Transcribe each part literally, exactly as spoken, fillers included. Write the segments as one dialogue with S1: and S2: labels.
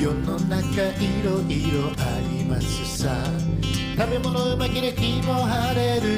S1: 世の中いろいろありますさ。食べ物うまければ気も晴れる。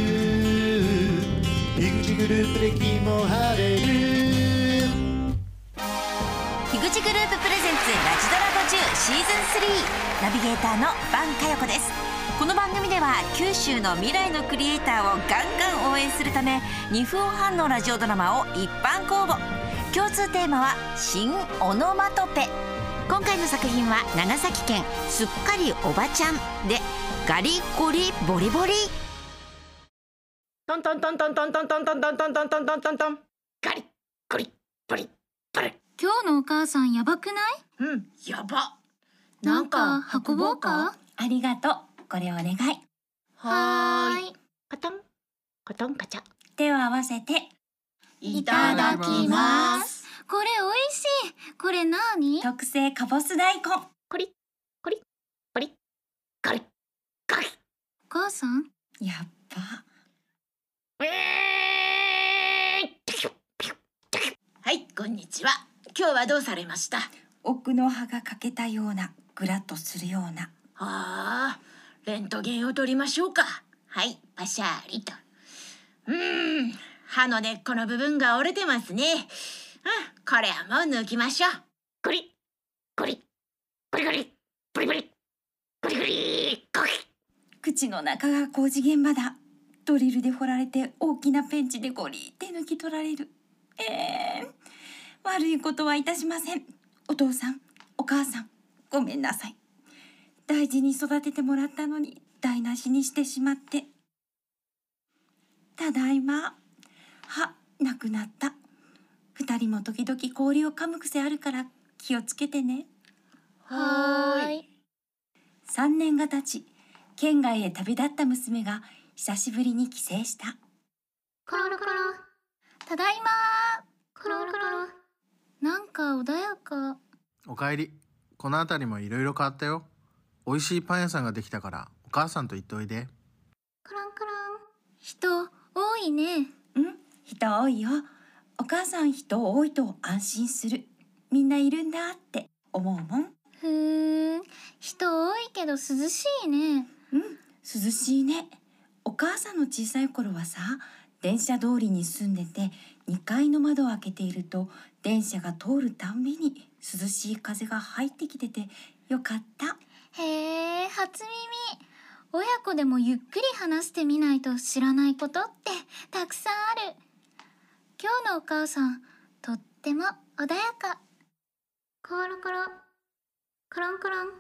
S1: 樋口グループで気も晴れる。
S2: 樋口グループプレゼンツラジドラごじゅうシーズンスリー、ナビゲーターの伴佳代子です。この番組では九州の未来のクリエイターをガンガン応援するためにふんはんのラジオドラマを一般公募。共通テーマは新オノマトペ。今回の作品は長崎県すっかりおばちゃんでガリゴリボリボリ。
S3: トントントントントントントントントントントントントントントンガリゴリボリボリ。
S4: 今日のお母さんやばくない？
S3: うん、やば。
S4: なんか運ぼうか？
S2: ありがとう。これお願い。
S3: はーい。カトンカトンカチャ。
S2: 手を合わせて
S4: いただきます。これおいしい。これなに？
S2: 特製かぼす大根。
S3: コリコリコリガリガリ。
S4: お母さん
S2: やっば。
S3: はい、こんにちは。今日はどうされました？
S2: 奥の歯が欠けたような、グラッとするような。
S3: ああ、レントゲンを取りましょうか。はい、パシャリと。うーん、歯の根っこの部分が折れてますね。うん、これはもう抜きましょう。ゴリゴリゴリゴリゴリゴリゴリゴリゴリ。
S2: 口の中が工事現場だ。ドリルで掘られて大きなペンチでゴリって抜き取られる。えー、悪いことはいたしません。お父さん、お母さん、ごめんなさい。大事に育ててもらったのに台無しにしてしまって。ただいま。歯、なくなった。二人も時々氷を噛む癖あるから気をつけてね。
S4: はーい。
S2: 三年が経ち、県外へ旅立った娘が久しぶりに帰省した。
S4: コロロコロ。ただいまー。コロロコロ。なんか穏やか。
S5: おかえり。この辺りもいろいろ変わったよ。美味しいパン屋さんができたからお母さんと言っておいで。
S4: コロンコロン。人多いね。
S2: うん、人多いよ。お母さん人多いと安心する。みんないるんだって思うもん。
S4: ふーん、人多いけど涼しいね。
S2: うん、涼しいね。お母さんの小さい頃はさ、電車通りに住んでてにかいの窓を開けていると電車が通るたんびに涼しい風が入ってきててよかった。
S4: へー、初耳。親子でもゆっくり話してみないと知らないことってたくさんある。今日のお母さん、とっても穏やか。コロコロ、コロンコロン。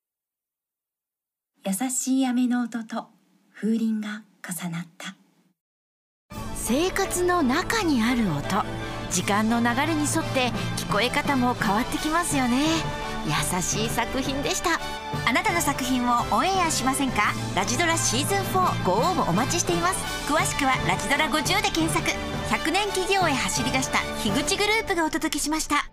S2: 優しい雨の音と風鈴が重なった。
S6: 生活の中にある音、時間の流れに沿って聞こえ方も変わってきますよね。優しい作品でした。
S2: あなたの作品をオンエアしませんか？ラジドラシーズンフォーご応募お待ちしています。詳しくはラジドラごじゅうで検索。ひゃくねん企業へ走り出した樋口グループがお届けしました。